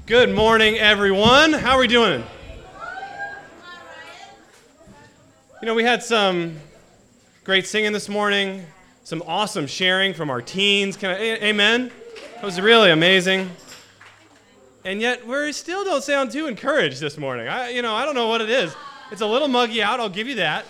Good morning, everyone. How are we doing? You know, we had some great singing this morning, some awesome sharing from our teens. Amen? That was really amazing. And yet, we still don't sound too encouraged this morning. I don't know what it is. It's a little muggy out, I'll give you that.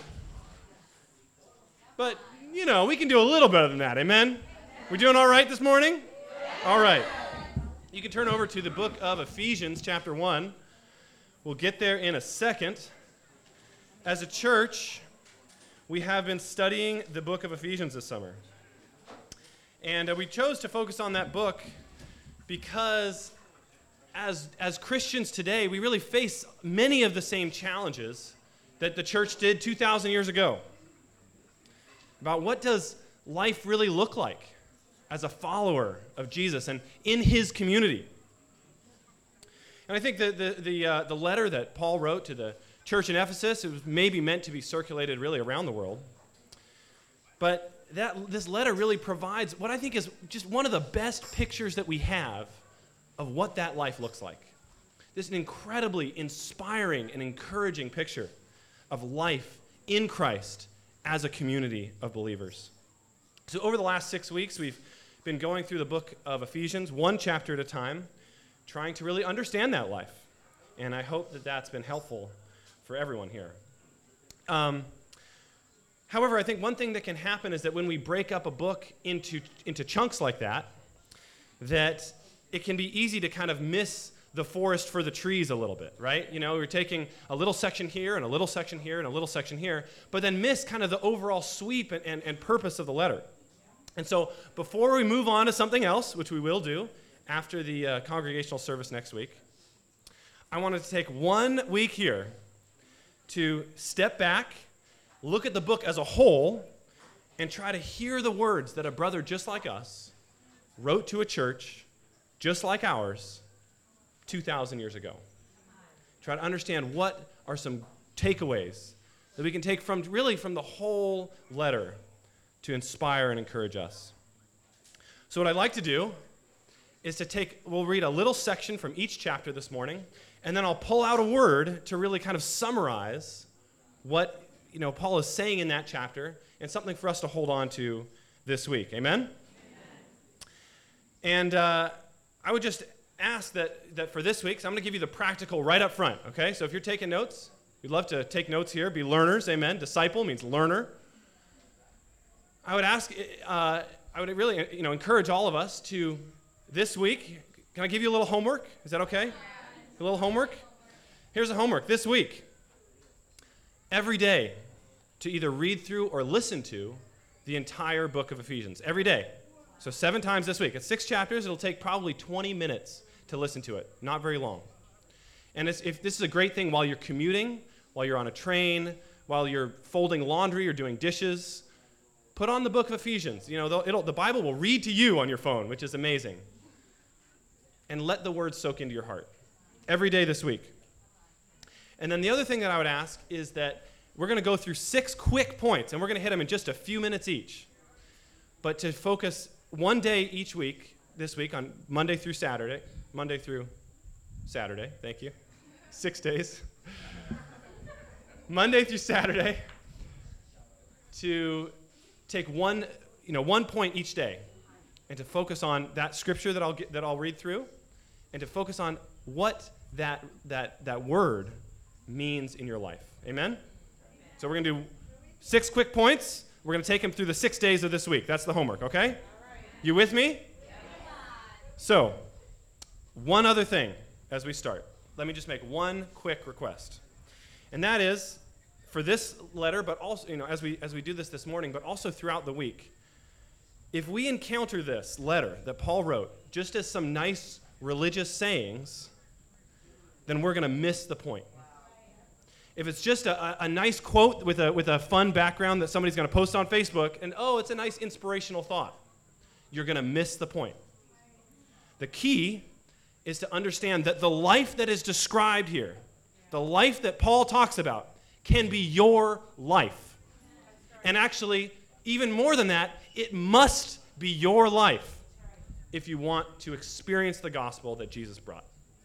But, we can do a little better than that. Amen? We doing all right this morning? All right. You can turn over to the book of Ephesians, chapter 1. We'll get there in a second. As a church, we have been studying the book of Ephesians this summer. And we chose to focus on that book because as Christians today, we really face many of the same challenges that the church did 2,000 years ago. About what does life really look like as a follower of Jesus and in his community. And I think the letter that Paul wrote to the church in Ephesus, it was maybe meant to be circulated really around the world. But this letter really provides what I think is just one of the best pictures that we have of what that life looks like. This is an incredibly inspiring and encouraging picture of life in Christ as a community of believers. So over the last 6 weeks, we've been going through the book of Ephesians, one chapter at a time, trying to really understand that life. And I hope that that's been helpful for everyone here. However, I think one thing that can happen is that when we break up a book into chunks like that it can be easy to kind of miss the forest for the trees a little bit, right? We're taking a little section here and a little section here and a little section here, but then miss kind of the overall sweep and purpose of the letter. And so before we move on to something else, which we will do after the congregational service next week, I wanted to take 1 week here to step back, look at the book as a whole, and try to hear the words that a brother just like us wrote to a church just like ours 2,000 years ago. Try to understand what are some takeaways that we can take from the whole letter to inspire and encourage us. So what I'd like to do is we'll read a little section from each chapter this morning, and then I'll pull out a word to really kind of summarize what Paul is saying in that chapter and something for us to hold on to this week. Amen? And I would just ask that for this week, so I'm going to give you the practical right up front, okay? So if you're taking notes, we'd love to take notes here, be learners, amen? Disciple means learner. I would really encourage all of us to, this week, can I give you a little homework? Is that okay? A little homework? Here's the homework. This week, every day, to either read through or listen to the entire book of Ephesians. Every day. So 7 times this week. It's 6 chapters. It'll take probably 20 minutes to listen to it. Not very long. And if this is a great thing while you're commuting, while you're on a train, while you're folding laundry or doing dishes, put on the book of Ephesians. The Bible will read to you on your phone, which is amazing. And let the words soak into your heart. Every day this week. And then the other thing that I would ask is that we're going to go through 6 quick points, and we're going to hit them in just a few minutes each. But to focus one day each week, this week on Monday through Saturday, thank you, 6 days. Monday through Saturday, to take one point each day, and to focus on that scripture that I'll read through, and to focus on what that word means in your life. Amen? So we're going to do 6 quick points. We're going to take them through the 6 days of this week. That's the homework, okay? You with me? So, one other thing as we start. Let me just make one quick request. And that is, for this letter, but also, as we do this morning, but also throughout the week, if we encounter this letter that Paul wrote just as some nice religious sayings, then we're going to miss the point. If it's just a nice quote with a fun background that somebody's going to post on Facebook, and it's a nice inspirational thought, you're going to miss the point. The key is to understand that the life that is described here, the life that Paul talks about, can be your life. And actually, even more than that, it must be your life if you want to experience the gospel that Jesus brought.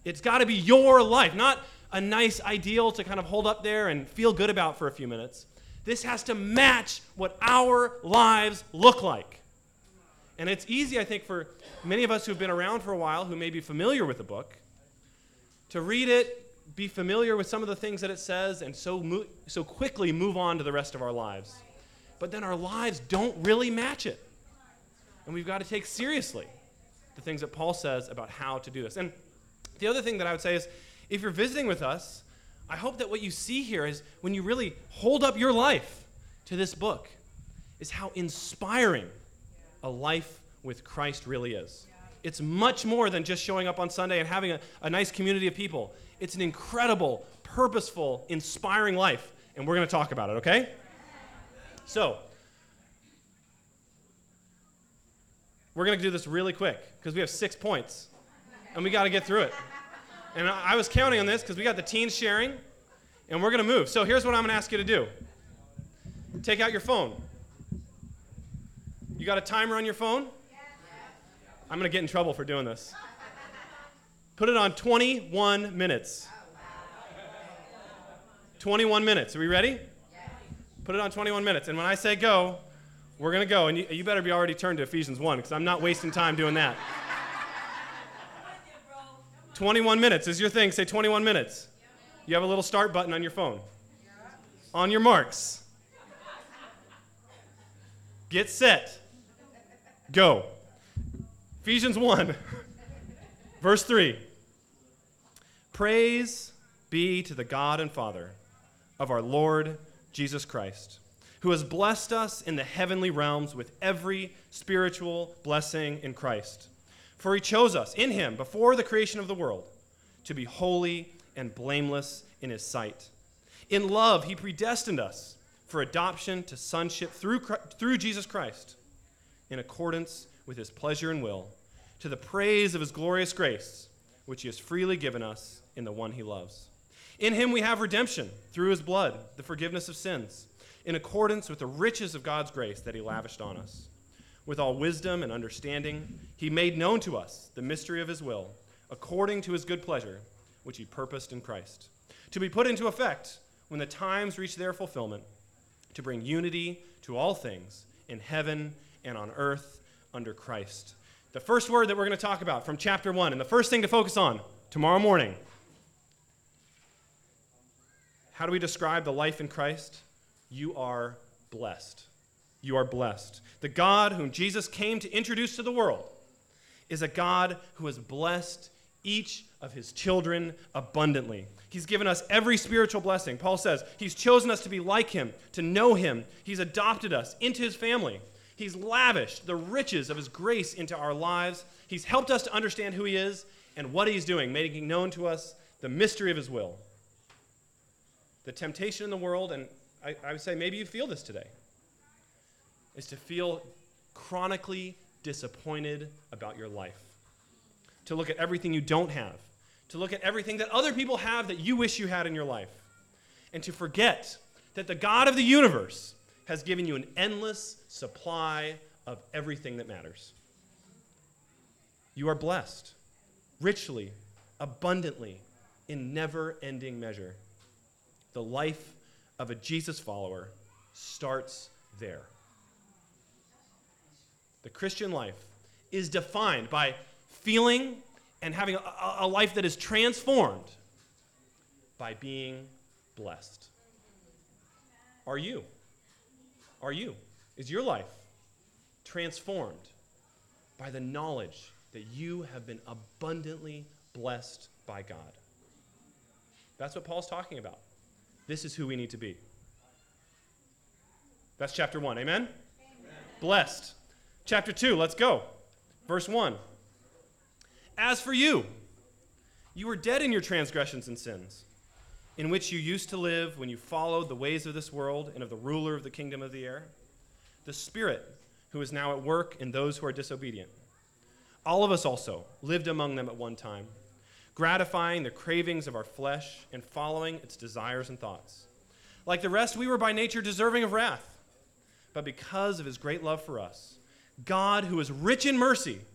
It's got to be your life, not a nice ideal to kind of hold up there and feel good about for a few minutes. This has to match what our lives look like. And it's easy, I think, for many of us who've been around for a while, who may be familiar with the book, to read it, be familiar with some of the things that it says, and so quickly move on to the rest of our lives. But then our lives don't really match it. And we've got to take seriously the things that Paul says about how to do this. And the other thing that I would say is, if you're visiting with us, I hope that what you see here is when you really hold up your life to this book, is how inspiring a life with Christ really is. It's much more than just showing up on Sunday and having a nice community of people. It's an incredible, purposeful, inspiring life, and we're going to talk about it, okay? So, we're going to do this really quick because we have 6 points, and we got to get through it. And I was counting on this because we got the teens sharing, and we're going to move. So here's what I'm going to ask you to do. Take out your phone. You got a timer on your phone? I'm going to get in trouble for doing this. Put it on 21 minutes. 21 minutes. Are we ready? Put it on 21 minutes. And when I say go, we're going to go. And you better be already turned to Ephesians 1 because I'm not wasting time doing that. 21 minutes is your thing. Say 21 minutes. You have a little start button on your phone. On your marks. Get set. Go. Ephesians 1, verse 3. Praise be to the God and Father of our Lord Jesus Christ, who has blessed us in the heavenly realms with every spiritual blessing in Christ. For he chose us in him before the creation of the world to be holy and blameless in his sight. In love, he predestined us for adoption to sonship through Jesus Christ, in accordance with his pleasure and will, to the praise of his glorious grace, which he has freely given us in the one he loves. In him we have redemption through his blood, the forgiveness of sins, in accordance with the riches of God's grace that he lavished on us. With all wisdom and understanding, he made known to us the mystery of his will, according to his good pleasure, which he purposed in Christ, to be put into effect when the times reach their fulfillment, to bring unity to all things in heaven and on earth under Christ. The first word that we're going to talk about from chapter 1, and the first thing to focus on tomorrow morning. How do we describe the life in Christ? You are blessed. You are blessed. The God whom Jesus came to introduce to the world is a God who has blessed each of his children abundantly. He's given us every spiritual blessing. Paul says he's chosen us to be like him, to know him. He's adopted us into his family. He's lavished the riches of his grace into our lives. He's helped us to understand who he is and what he's doing, making known to us the mystery of his will. The temptation in the world, and I would say maybe you feel this today, is to feel chronically disappointed about your life. To look at everything you don't have. To look at everything that other people have that you wish you had in your life. And to forget that the God of the universe has given you an endless supply of everything that matters. You are blessed, richly, abundantly, in never-ending measure. The life of a Jesus follower starts there. The Christian life is defined by feeling and having a life that is transformed by being blessed. Are you? Are you? Is your life transformed by the knowledge that you have been abundantly blessed by God? That's what Paul's talking about. This is who we need to be. That's chapter 1. Amen? Amen. Blessed. Chapter 2, let's go. Verse 1. As for you, you were dead in your transgressions and sins, in which you used to live when you followed the ways of this world and of the ruler of the kingdom of the air, the Spirit who is now at work in those who are disobedient. All of us also lived among them at one time, gratifying the cravings of our flesh and following its desires and thoughts. Like the rest, we were by nature deserving of wrath, but because of his great love for us, God, who is rich in mercy,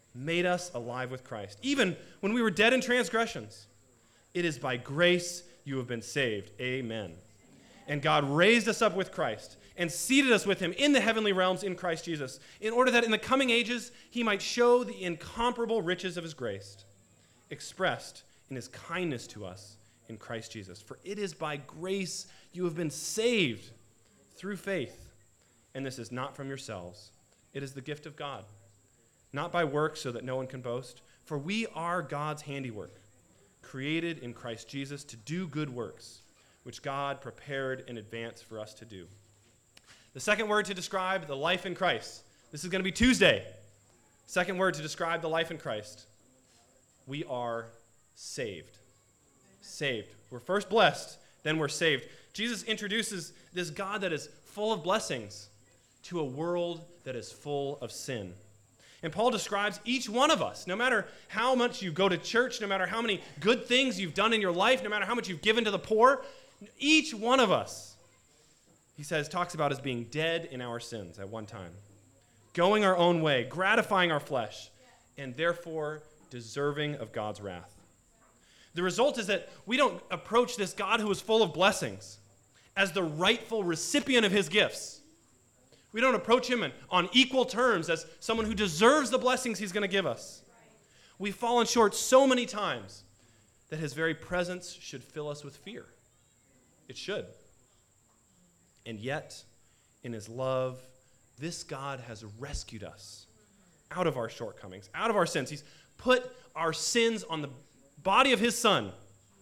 made us alive with Christ, even when we were dead in transgressions. It is by grace you have been saved. Amen. And God raised us up with Christ and seated us with him in the heavenly realms in Christ Jesus, in order that in the coming ages he might show the incomparable riches of his grace, expressed in his kindness to us in Christ Jesus. For it is by grace you have been saved through faith, and this is not from yourselves. It is the gift of God, not by works so that no one can boast. For we are God's handiwork, created in Christ Jesus to do good works, which God prepared in advance for us to do. The second word to describe the life in Christ. This is going to be Tuesday. Second word to describe the life in Christ. We are saved. Saved. We're first blessed, then we're saved. Jesus introduces this God that is full of blessings to a world that is full of sin. And Paul describes each one of us, no matter how much you go to church, no matter how many good things you've done in your life, no matter how much you've given to the poor, each one of us, he says, talks about as being dead in our sins at one time, going our own way, gratifying our flesh, and therefore deserving of God's wrath. The result is that we don't approach this God who is full of blessings as the rightful recipient of his gifts. We don't approach him on equal terms as someone who deserves the blessings he's going to give us. We've fallen short so many times that his very presence should fill us with fear. It should. And yet, in his love, this God has rescued us out of our shortcomings, out of our sins. He's put our sins on the body of his Son,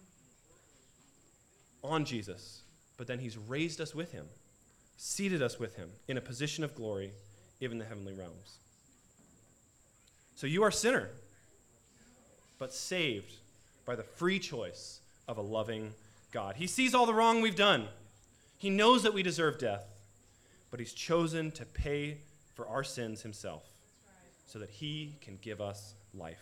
on Jesus. But then he's raised us with him, seated us with him in a position of glory, even in the heavenly realms. So you are a sinner, but saved by the free choice of a loving God. He sees all the wrong we've done. He knows that we deserve death, but he's chosen to pay for our sins himself so that he can give us life.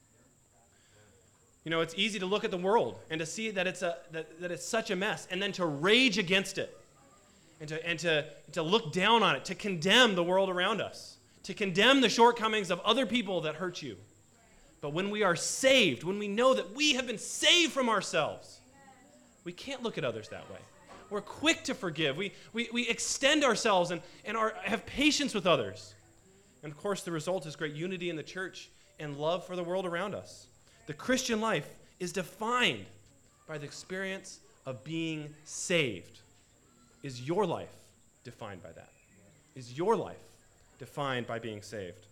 You know, it's easy to look at the world and to see that it's such a mess, and then to rage against it, and to look down on it, to condemn the world around us, to condemn the shortcomings of other people that hurt you. But when we are saved, when we know that we have been saved from ourselves, we can't look at others that way. We're quick to forgive. We extend ourselves and have patience with others. And of course, the result is great unity in the church and love for the world around us. The Christian life is defined by the experience of being saved. Is your life defined by that? Is your life defined by being saved?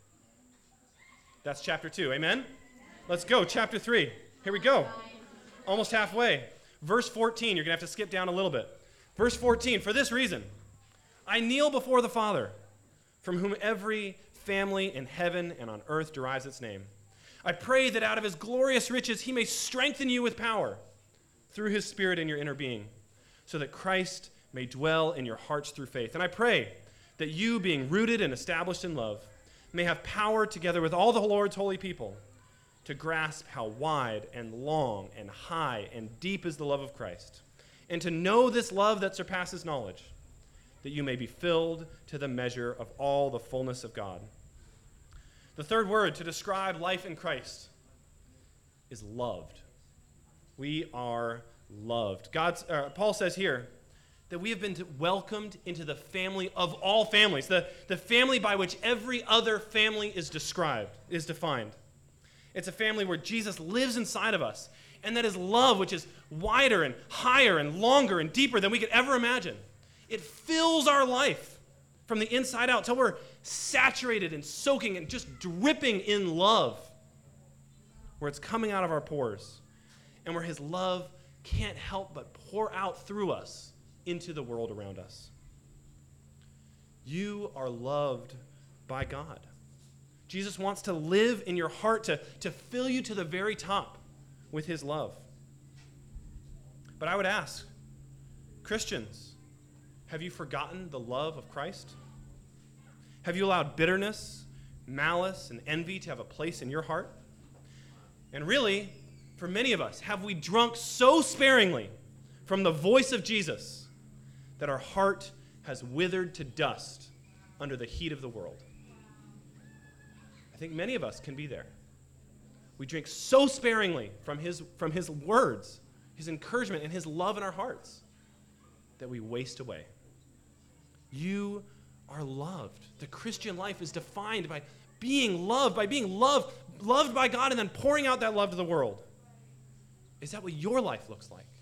That's chapter 2. Amen? Let's go. Chapter 3. Here we go. Almost halfway. Verse 14. You're going to have to skip down a little bit. Verse 14. For this reason, I kneel before the Father, from whom every family in heaven and on earth derives its name. I pray that out of his glorious riches he may strengthen you with power through his Spirit in your inner being, so that Christ may dwell in your hearts through faith. And I pray that you, being rooted and established in love, may have power together with all the Lord's holy people to grasp how wide and long and high and deep is the love of Christ, and to know this love that surpasses knowledge, that you may be filled to the measure of all the fullness of God. The third word to describe life in Christ is loved. We are loved. Paul says here that we have been welcomed into the family of all families, the family by which every other family is defined. It's a family where Jesus lives inside of us, and that is love, which is wider and higher and longer and deeper than we could ever imagine. It fills our life from the inside out till we're saturated and soaking and just dripping in love, where it's coming out of our pores, and where his love can't help but pour out through us into the world around us. You are loved by God. Jesus wants to live in your heart, to fill you to the very top with his love. But I would ask, Christians, have you forgotten the love of Christ? Have you allowed bitterness, malice, and envy to have a place in your heart? And really, for many of us, have we drunk so sparingly from the voice of Jesus that our heart has withered to dust under the heat of the world? I think many of us can be there. We drink so sparingly from his words, his encouragement, and his love in our hearts that we waste away. You are loved. The Christian life is defined by being loved by God, and then pouring out that love to the world. Is that what your life looks like?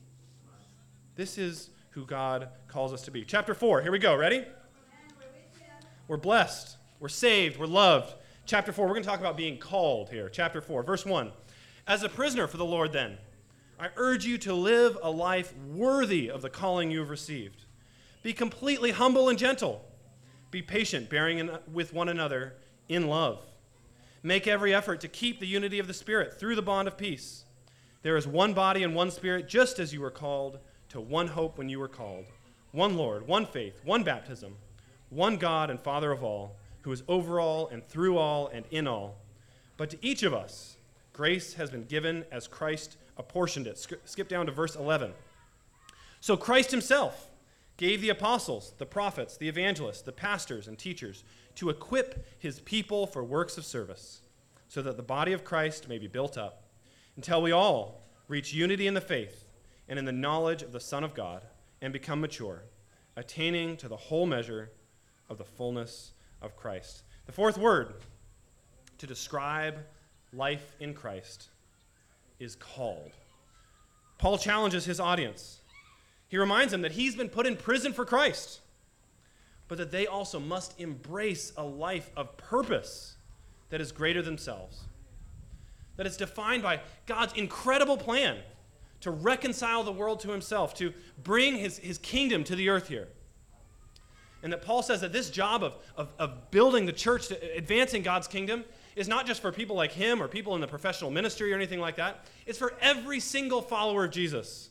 This is who God calls us to be. Chapter 4, here we go. Ready? We're blessed. We're saved. We're loved. Chapter 4, we're going to talk about being called here. Chapter 4, verse 1. As a prisoner for the Lord, then, I urge you to live a life worthy of the calling you have received. Be completely humble and gentle. Be patient, bearing with one another in love. Make every effort to keep the unity of the Spirit through the bond of peace. There is one body and one Spirit, just as you were called to one hope when you were called. One Lord, one faith, one baptism, one God and Father of all, who is over all and through all and in all. But to each of us, grace has been given as Christ apportioned it. Skip down to verse 11. So Christ himself gave the apostles, the prophets, the evangelists, the pastors, and teachers to equip his people for works of service, so that the body of Christ may be built up, until we all reach unity in the faith and in the knowledge of the Son of God, and become mature, attaining to the whole measure of the fullness of Christ. The fourth word to describe life in Christ is called. Paul challenges his audience. He reminds them that he's been put in prison for Christ, but that they also must embrace a life of purpose that is greater than themselves, that is defined by God's incredible plan to reconcile the world to himself, to bring his kingdom to the earth here. And that Paul says that this job of building the church, advancing God's kingdom, is not just for people like him or people in the professional ministry or anything like that. It's for every single follower of Jesus.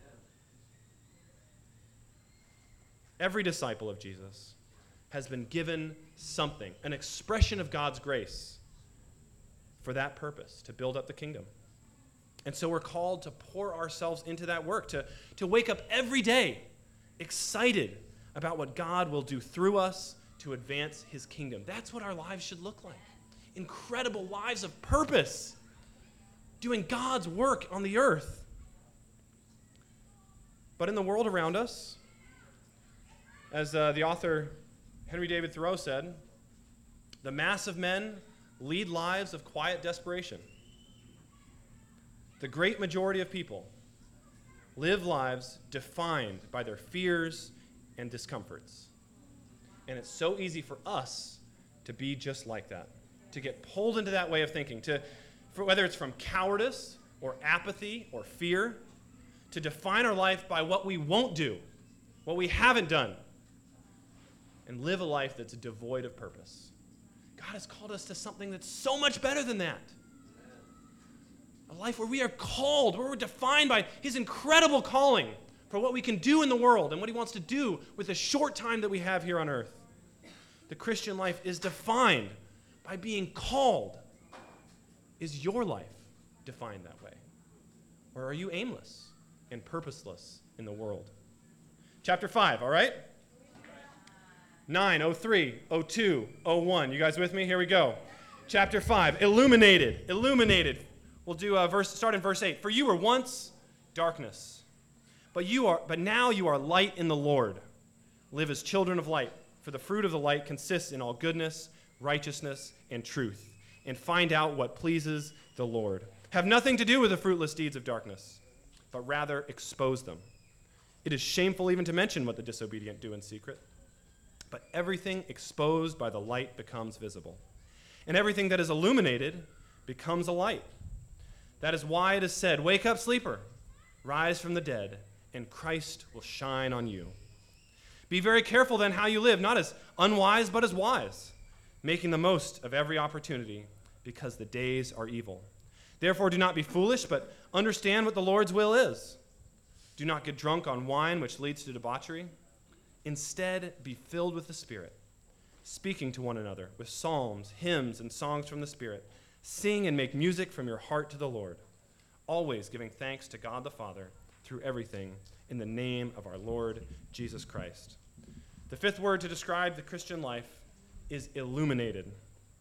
Every disciple of Jesus has been given something, an expression of God's grace for that purpose, to build up the kingdom. And so we're called to pour ourselves into that work, to wake up every day excited about what God will do through us to advance his kingdom. That's what our lives should look like. Incredible lives of purpose, doing God's work on the earth. But in the world around us, as the author Henry David Thoreau said, the mass of men lead lives of quiet desperation. The great majority of people live lives defined by their fears and discomforts. And it's so easy for us to be just like that, to get pulled into that way of thinking, whether it's from cowardice or apathy or fear, to define our life by what we won't do, what we haven't done, and live a life that's devoid of purpose. God has called us to something that's so much better than that. A life where we are called, where we're defined by his incredible calling for what we can do in the world and what he wants to do with the short time that we have here on earth. The Christian life is defined by being called. Is your life defined that way? Or are you aimless and purposeless in the world? Chapter 5, all right? 9, 03, 02, 01. You guys with me? Here we go. Chapter 5, illuminated. We'll do start in verse 8. For you were once darkness, but now you are light in the Lord. Live as children of light, for the fruit of the light consists in all goodness, righteousness, and truth, and find out what pleases the Lord. Have nothing to do with the fruitless deeds of darkness, but rather expose them. It is shameful even to mention what the disobedient do in secret. But everything exposed by the light becomes visible, and everything that is illuminated becomes a light. That is why it is said, "Wake up, sleeper, rise from the dead, and Christ will shine on you." Be very careful then how you live, not as unwise but as wise, making the most of every opportunity, because the days are evil. Therefore do not be foolish, but understand what the Lord's will is. Do not get drunk on wine, which leads to debauchery. Instead, be filled with the Spirit, speaking to one another with psalms, hymns, and songs from the Spirit. Sing and make music from your heart to the Lord, always giving thanks to God the Father through everything in the name of our Lord Jesus Christ. The fifth word to describe the Christian life is illuminated.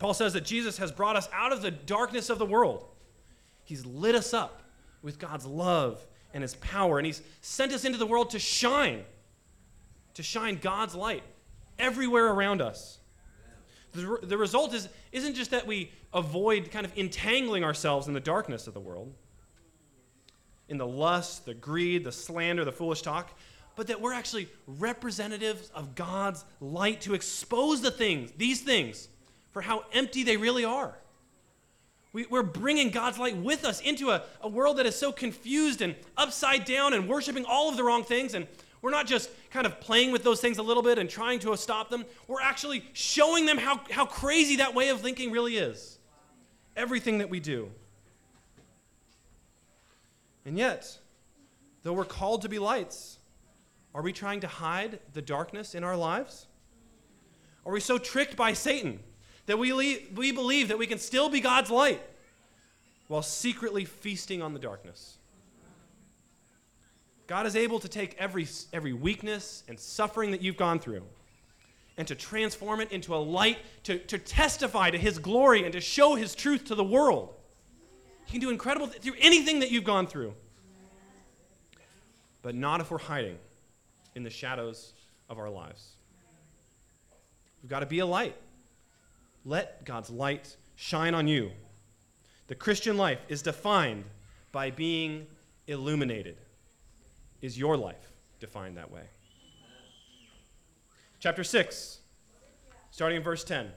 Paul says that Jesus has brought us out of the darkness of the world. He's lit us up with God's love and his power, and he's sent us into the world to shine God's light everywhere around us. The result isn't just that we avoid kind of entangling ourselves in the darkness of the world, in the lust, the greed, the slander, the foolish talk, but that we're actually representatives of God's light to expose these things, for how empty they really are. We're bringing God's light with us into a world that is so confused and upside down and worshiping all of the wrong things, and we're not just kind of playing with those things a little bit and trying to stop them. We're actually showing them how crazy that way of thinking really is. Everything that we do. And yet, though we're called to be lights, are we trying to hide the darkness in our lives? Are we so tricked by Satan that we believe that we can still be God's light while secretly feasting on the darkness? God is able to take every weakness and suffering that you've gone through and to transform it into a light to testify to his glory and to show his truth to the world. He can do incredible through anything that you've gone through. But not if we're hiding in the shadows of our lives. We've got to be a light. Let God's light shine on you. The Christian life is defined by being illuminated. Is your life defined that way? Chapter 6, starting in verse 10.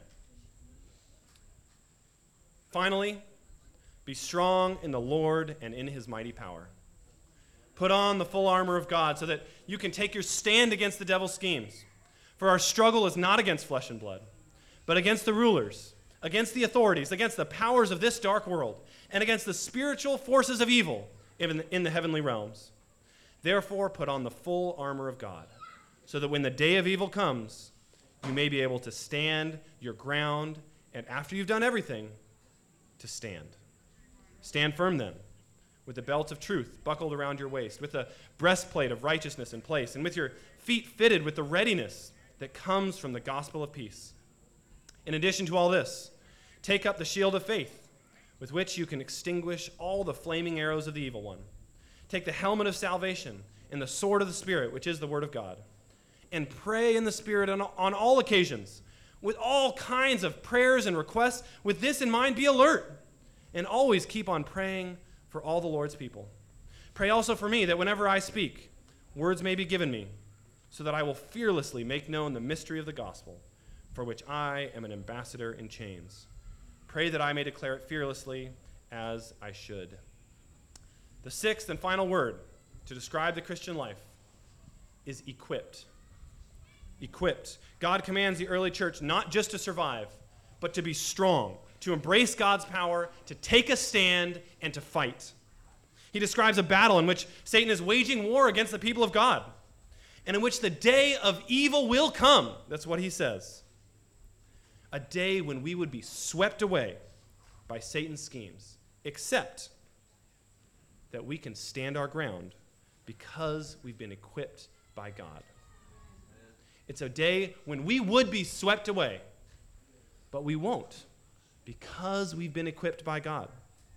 Finally, be strong in the Lord and in his mighty power. Put on the full armor of God so that you can take your stand against the devil's schemes. For our struggle is not against flesh and blood, but against the rulers, against the authorities, against the powers of this dark world, and against the spiritual forces of evil in the heavenly realms. Therefore, put on the full armor of God, so that when the day of evil comes, you may be able to stand your ground, and after you've done everything, to stand. Stand firm then, with the belt of truth buckled around your waist, with the breastplate of righteousness in place, and with your feet fitted with the readiness that comes from the gospel of peace. In addition to all this, take up the shield of faith, with which you can extinguish all the flaming arrows of the evil one. Take the helmet of salvation and the sword of the Spirit, which is the word of God, and pray in the Spirit on all occasions, with all kinds of prayers and requests. With this in mind, be alert, and always keep on praying for all the Lord's people. Pray also for me, that whenever I speak, words may be given me, so that I will fearlessly make known the mystery of the gospel, for which I am an ambassador in chains. Pray that I may declare it fearlessly, as I should. The sixth and final word to describe the Christian life is equipped. Equipped. God commands the early church not just to survive, but to be strong, to embrace God's power, to take a stand, and to fight. He describes a battle in which Satan is waging war against the people of God, and in which the day of evil will come. That's what he says. A day when we would be swept away by Satan's schemes, except that we can stand our ground because we've been equipped by God. It's a day when we would be swept away, but we won't because we've been equipped by God.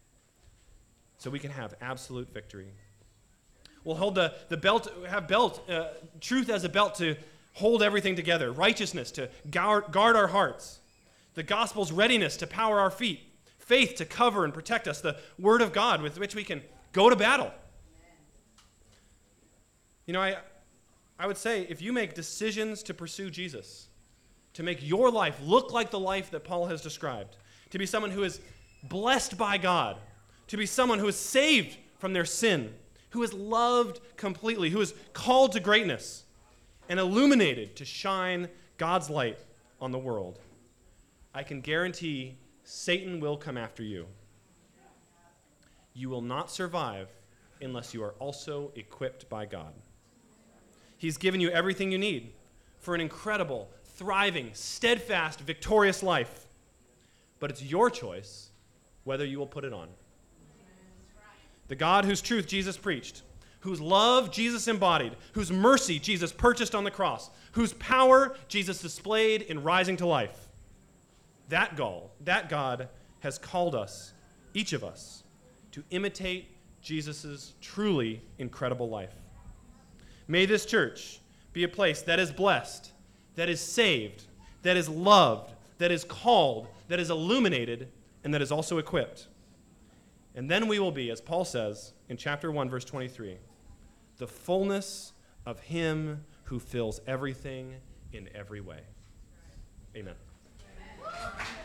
So we can have absolute victory. We'll hold the belt, truth as a belt to hold everything together, righteousness to guard our hearts, the gospel's readiness to power our feet, faith to cover and protect us, the word of God with which we can go to battle. You know, I would say if you make decisions to pursue Jesus, to make your life look like the life that Paul has described, to be someone who is blessed by God, to be someone who is saved from their sin, who is loved completely, who is called to greatness and illuminated to shine God's light on the world, I can guarantee Satan will come after you. You will not survive unless you are also equipped by God. He's given you everything you need for an incredible, thriving, steadfast, victorious life. But it's your choice whether you will put it on. The God whose truth Jesus preached, whose love Jesus embodied, whose mercy Jesus purchased on the cross, whose power Jesus displayed in rising to life. that God has called us, each of us, to imitate Jesus' truly incredible life. May this church be a place that is blessed, that is saved, that is loved, that is called, that is illuminated, and that is also equipped. And then we will be, as Paul says in chapter 1, verse 23, the fullness of him who fills everything in every way. Amen.